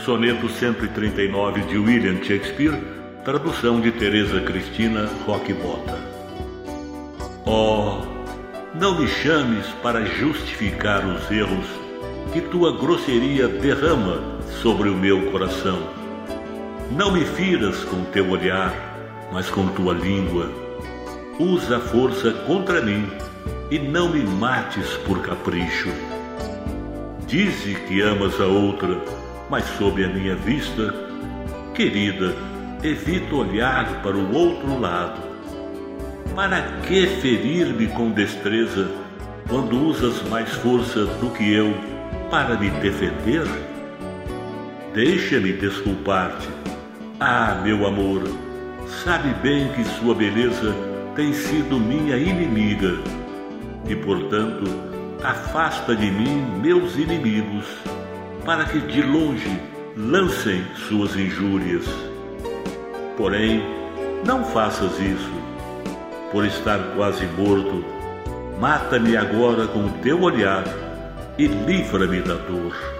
Soneto 139 de William Shakespeare, tradução de Teresa Cristina Roquebota. Oh, não me chames para justificar os erros que tua grosseria derrama sobre o meu coração. Não me firas com teu olhar, mas com tua língua. Usa a força contra mim e não me mates por capricho. Dize que amas a outra, mas sob a minha vista, querida, evita olhar para o outro lado. Para que ferir-me com destreza quando usas mais força do que eu para me defender? Deixa-me desculpar-te. Ah, meu amor, sabe bem que sua beleza tem sido minha inimiga e, portanto, afasta de mim meus inimigos, para que de longe lancem suas injúrias. Porém, não faças isso. Por estar quase morto, mata-me agora com o teu olhar e livra-me da dor.